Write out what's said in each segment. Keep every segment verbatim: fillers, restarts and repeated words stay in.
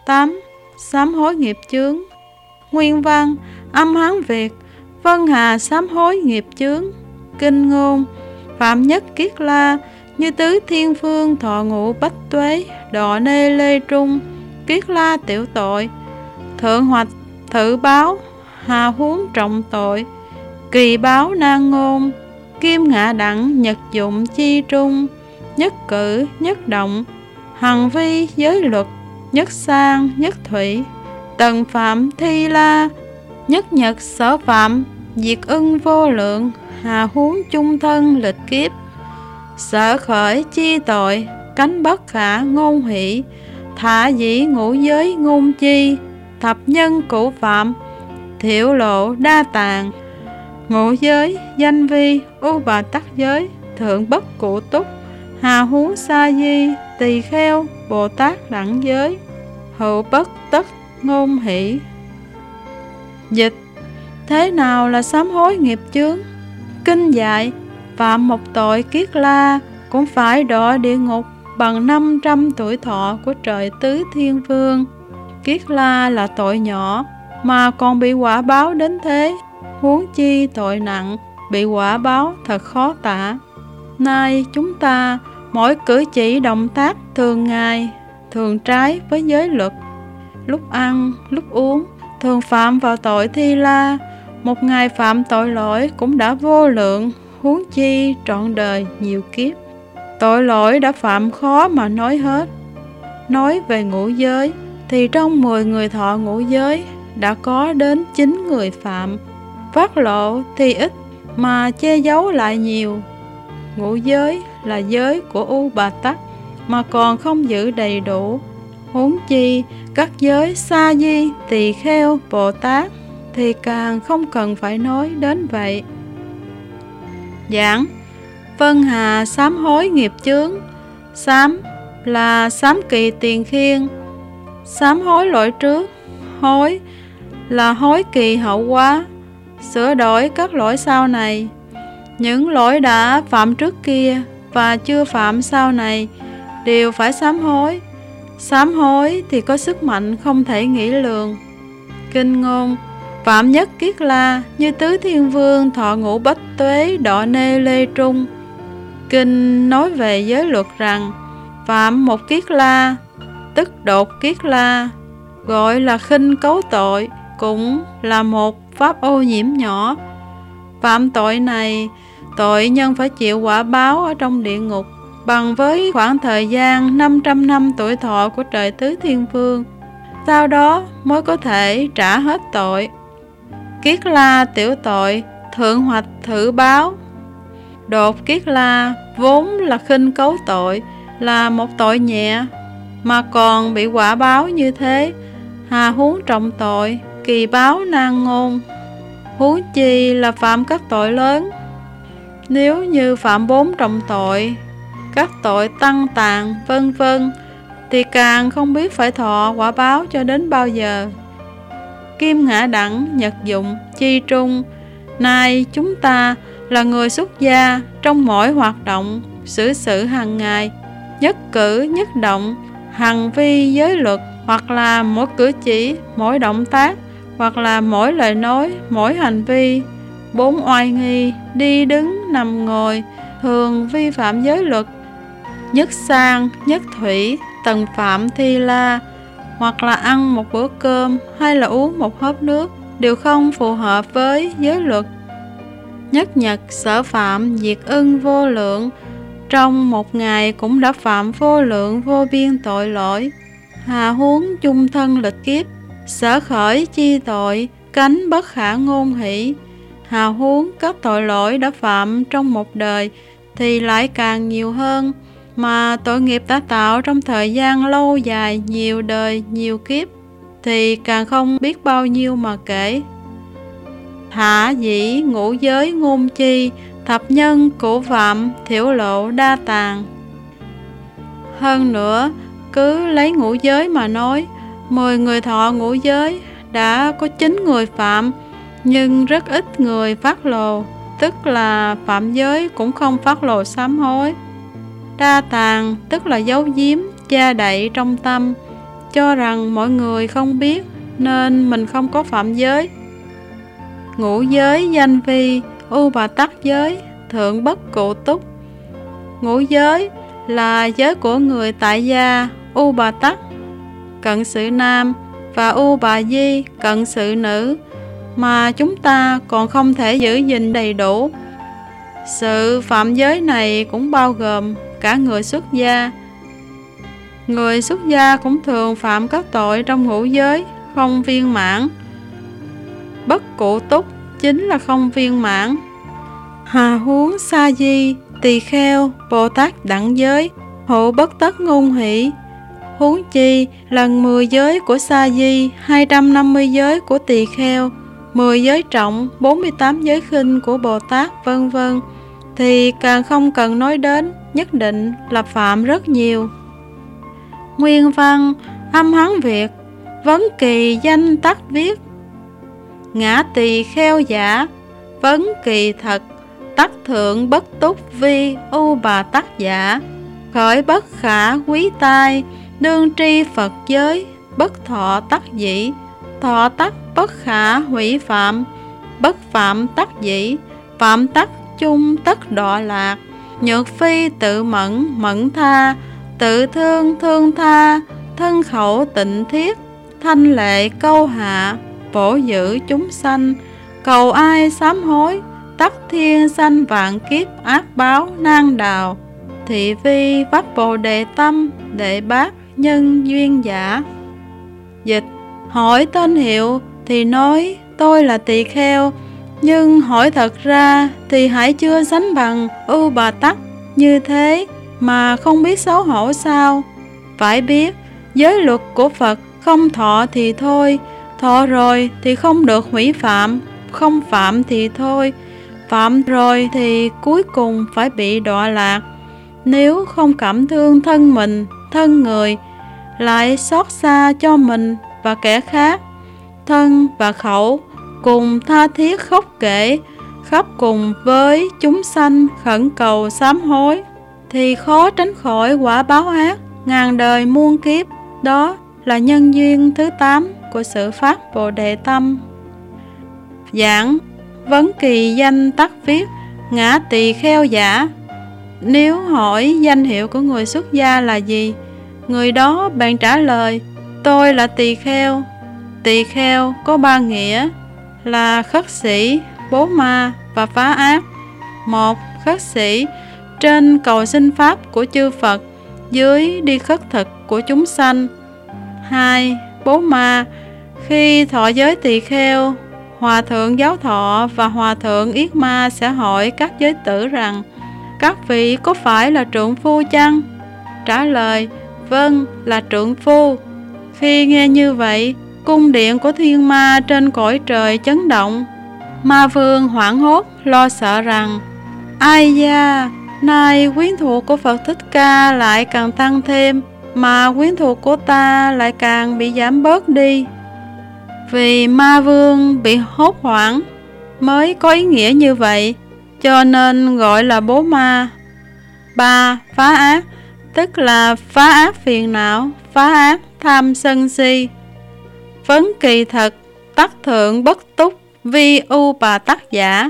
tám. Sám hối nghiệp chướng. Nguyên văn: âm Hán Việt. Vân Hà sám hối nghiệp chướng. Kinh ngôn: phạm nhất kiết la, như tứ thiên phương thọ ngũ bách tuế, đọ nê lê trung, kiết la tiểu tội, thượng hoạch thử báo, hà huống trọng tội, kỳ báo nan ngôn, kim ngạ đẳng nhật dụng chi trung, nhất cử nhất động, hằng vi giới luật, nhất sang nhất thủy, tần phạm thi la, nhất nhật sở phạm, diệt ưng vô lượng, hà huống chung thân lịch kiếp, sở khởi chi tội, cánh bất khả ngôn hỷ, thả dĩ ngũ giới ngôn chi, thập nhân cũ phạm, thiểu lộ đa tạng, ngũ giới danh vi, u bà tắc giới, thượng bất cụ túc, hà huống sa di, tỳ kheo, Bồ Tát đẳng giới, hữu bất tất ngôn hỷ. Dịch: thế nào là sám hối nghiệp chướng? Kinh dạy: phạm một tội kiết la cũng phải đọa địa ngục bằng năm trăm tuổi thọ của trời tứ thiên vương. Kiết la là tội nhỏ mà còn bị quả báo đến thế, huống chi tội nặng, bị quả báo thật khó tả. Nay chúng ta mỗi cử chỉ động tác thường ngày thường trái với giới luật, lúc ăn lúc uống thường phạm vào tội thi la, một ngày phạm tội lỗi cũng đã vô lượng, huống chi trọn đời nhiều kiếp. Tội lỗi đã phạm khó mà nói hết. Nói về ngũ giới thì trong mười người thọ ngũ giới đã có đến chín người phạm. Phát lộ thì ít mà che giấu lại nhiều. Ngũ giới là giới của U Bà Tắc mà còn không giữ đầy đủ, huống chi các giới sa di, tỳ kheo, Bồ Tát thì càng không cần phải nói đến vậy. Giảng: Vân Hà sám hối nghiệp chướng. Sám là sám kỳ tiền khiên, sám hối lỗi trước. Hối là hối kỳ hậu quá, sửa đổi các lỗi sau này. Những lỗi đã phạm trước kia và chưa phạm sau này đều phải sám hối. Sám hối thì có sức mạnh không thể nghĩ lường. Kinh ngôn: phạm nhất kiết la, như tứ thiên vương thọ ngũ bách tuế, đọ nê lê trung. Kinh nói về giới luật rằng phạm một kiết la, tức đột kiết la, gọi là khinh cấu tội, cũng là một pháp ô nhiễm nhỏ. Phạm tội này, tội nhân phải chịu quả báo ở trong địa ngục bằng với khoảng thời gian năm trăm năm tuổi thọ của trời tứ thiên vương, sau đó mới có thể trả hết tội. Kiết la tiểu tội, thượng hoạch thử báo. Đột kiết la vốn là khinh cấu tội, là một tội nhẹ mà còn bị quả báo như thế, hà huống trọng tội, kỳ báo nan ngôn, huống chi là phạm các tội lớn. Nếu như phạm bốn trọng tội, các tội tăng tàn vân vân thì càng không biết phải thọ quả báo cho đến bao giờ. Kim ngã đẳng nhật dụng chi trung. Nay chúng ta là người xuất gia, trong mỗi hoạt động xử sự hàng ngày, nhất cử nhất động, hằng vi giới luật, hoặc là mỗi cử chỉ, mỗi động tác, hoặc là mỗi lời nói, mỗi hành vi, bốn oai nghi, đi đứng nằm ngồi, thường vi phạm giới luật, nhất sang nhất thủy, tần phạm thi la, hoặc là ăn một bữa cơm hay là uống một hớp nước đều không phù hợp với giới luật. Nhất nhật sở phạm, diệt ưng vô lượng, trong một ngày cũng đã phạm vô lượng vô biên tội lỗi, hà huống chung thân lịch kiếp, sở khởi chi tội, cánh bất khả ngôn hỷ, hà huống các tội lỗi đã phạm trong một đời thì lại càng nhiều hơn, mà tội nghiệp đã tạo trong thời gian lâu dài, nhiều đời nhiều kiếp thì càng không biết bao nhiêu mà kể. Thả dĩ ngũ giới ngôn chi, thập nhân cũ phạm, thiểu lộ đa tàng. Hơn nữa, cứ lấy ngũ giới mà nói, mười người thọ ngũ giới đã có chín người phạm, nhưng rất ít người phát lồ, tức là phạm giới cũng không phát lồ sám hối. Đa tàng tức là giấu giếm, che đậy trong tâm, cho rằng mọi người không biết nên mình không có phạm giới. Ngũ giới danh vi, u bà tắc giới, thượng bất cụ túc. Ngũ giới là giới của người tại gia, u bà tắc, cận sự nam, và u bà di, cận sự nữ, mà chúng ta còn không thể giữ gìn đầy đủ. Sự phạm giới này cũng bao gồm cả người xuất gia. Người xuất gia cũng thường phạm các tội trong ngũ giới không viên mãn. Bất cụ túc chính là không viên mãn. Hà huống sa di, tỳ kheo, Bồ Tát đẳng giới, hộ bất tất ngôn hỷ. Huống chi lần mười giới của sa di, hai trăm năm mươi giới của tỳ kheo, mười giới trọng, bốn mươi tám giới khinh của Bồ Tát, vân vân, thì càng không cần nói đến, nhất định là phạm rất nhiều. Nguyên văn âm Hán Việt, vấn kỳ danh tắc viết. Ngã tỳ kheo giả, vấn kỳ thật, tắc thượng bất túc vi u bà tắc giả. Khởi bất khả quý tai, đương tri Phật giới, bất thọ tắc dĩ. Thọ tắc bất khả hủy phạm, bất phạm tắc dĩ. Phạm tắc chung tất đọa lạc. Nhược phi tự mẫn mẫn tha, tự thương thương tha, thân khẩu tịnh thiết, thanh lệ câu hạ, bổ giữ chúng sanh. Cầu ai sám hối, tắc thiên sanh vạn kiếp ác báo nan đào. Thị vi vắt bồ đề tâm, đệ bát nhân duyên giả. Dịch: hỏi tên hiệu thì nói tôi là tỳ kheo, nhưng hỏi thật ra thì hãy chưa sánh bằng u bà tắc như thế mà không biết xấu hổ sao? Phải biết giới luật của Phật không thọ thì thôi, thọ rồi thì không được hủy phạm, không phạm thì thôi, phạm rồi thì cuối cùng phải bị đọa lạc. Nếu không cảm thương thân mình, thân người, lại xót xa cho mình và kẻ khác, thân và khẩu cùng tha thiết khóc kể, khắp cùng với chúng sanh khẩn cầu sám hối, thì khó tránh khỏi quả báo ác ngàn đời muôn kiếp. Đó là nhân duyên thứ tám của sự phát Bồ Đề Tâm. Giảng vấn kỳ danh tắc viết. Ngã tỳ kheo giả. Nếu hỏi danh hiệu của người xuất gia là gì, người đó bèn trả lời: tôi là tỳ kheo. Tỳ kheo có ba nghĩa là khất sĩ, bố ma và phá ác. Một, khất sĩ, trên cầu xin pháp của chư Phật, dưới đi khất thực của chúng sanh. Hai, bố ma, khi thọ giới tỳ kheo, Hòa thượng Giáo Thọ và Hòa thượng Yết Ma sẽ hỏi các giới tử rằng: các vị có phải là trượng phu chăng? Trả lời: vâng, là trượng phu. Khi nghe như vậy, cung điện của thiên ma trên cõi trời chấn động. Ma vương hoảng hốt lo sợ rằng: ai da, nay quyến thuộc của Phật Thích Ca lại càng tăng thêm, mà quyến thuộc của ta lại càng bị giảm bớt đi. Vì ma vương bị hốt hoảng mới có ý nghĩa như vậy, cho nên gọi là bố ma. Ba, phá ác, tức là phá ác phiền não, phá ác tham sân si. Vấn kỳ thật, tắc thượng bất túc vi u bà tắc giả.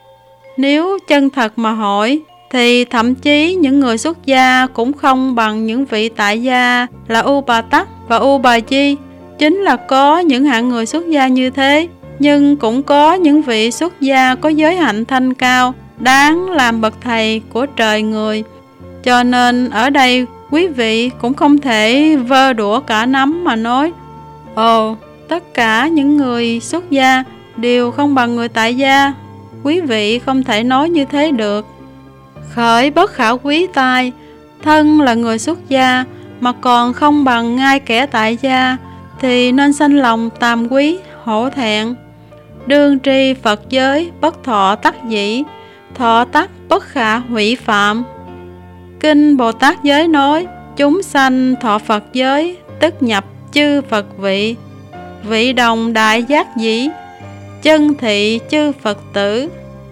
Nếu chân thật mà hỏi, thì thậm chí những người xuất gia cũng không bằng những vị tại gia là u bà tắc và u bà di. Chính là có những hạng người xuất gia như thế, nhưng cũng có những vị xuất gia có giới hạnh thanh cao, đáng làm bậc thầy của trời người. Cho nên ở đây quý vị cũng không thể vơ đũa cả nắm mà nói: ồ, tất cả những người xuất gia đều không bằng người tại gia. Quý vị không thể nói như thế được. Khởi bất khả quý tai, thân là người xuất gia mà còn không bằng ngay kẻ tại gia, thì nên sanh lòng tàm quý, hổ thẹn. Đương tri Phật giới, bất thọ tắc dĩ, thọ tắc bất khả hủy phạm. Kinh Bồ Tát giới nói: chúng sanh thọ Phật giới, tức nhập chư Phật vị, vị đồng đại giác dĩ, chân thị chư Phật tử.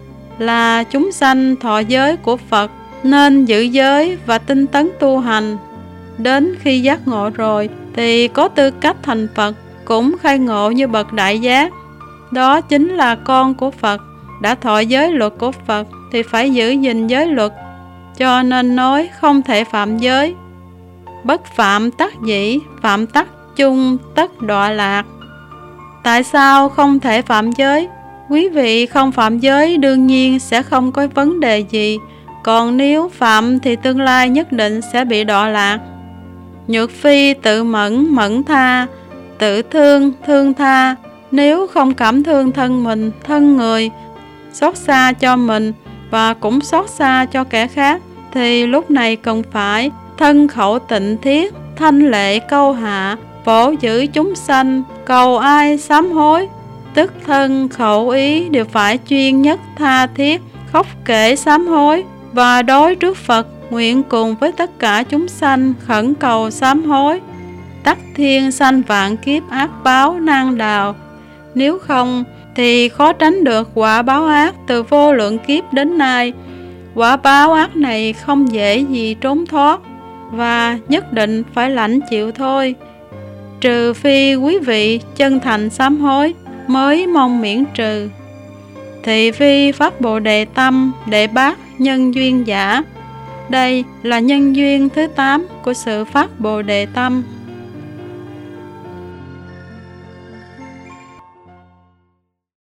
Là chúng sanh thọ giới của Phật nên giữ giới và tinh tấn tu hành. đến khi giác ngộ rồi thì có tư cách thành Phật, cũng khai ngộ như bậc đại giác. Đó chính là con của Phật. Đã thọ giới luật của Phật thì phải giữ gìn giới luật, cho nên nói không thể phạm giới. Bất phạm tắc dĩ, phạm tắc chung tất đọa lạc. Tại sao không thể phạm giới? Quý vị không phạm giới đương nhiên sẽ không có vấn đề gì, còn nếu phạm thì tương lai nhất định sẽ bị đọa lạc. Nhược phi tự mẫn mẫn tha, tự thương thương tha. Nếu không cảm thương thân mình, thân người, xót xa cho mình và cũng xót xa cho kẻ khác, thì lúc này cần phải thân khẩu tịnh thiết, thanh lệ câu hạ, phổ giữ chúng sanh, cầu ai sám hối. Tức thân khẩu ý đều phải chuyên nhất tha thiết, khóc kể sám hối, và đối trước Phật nguyện cùng với tất cả chúng sanh khẩn cầu sám hối. Tắc thiên sanh vạn kiếp ác báo nan đào. Nếu không thì khó tránh được quả báo ác từ vô lượng kiếp đến nay. Quả báo ác này không dễ gì trốn thoát, và nhất định phải lãnh chịu thôi. Trừ phi quý vị chân thành sám hối mới mong miễn trừ. Thị phi phát Bồ Đề tâm để bác nhân duyên giả. Đây là nhân duyên thứ tám của sự phát Bồ Đề tâm.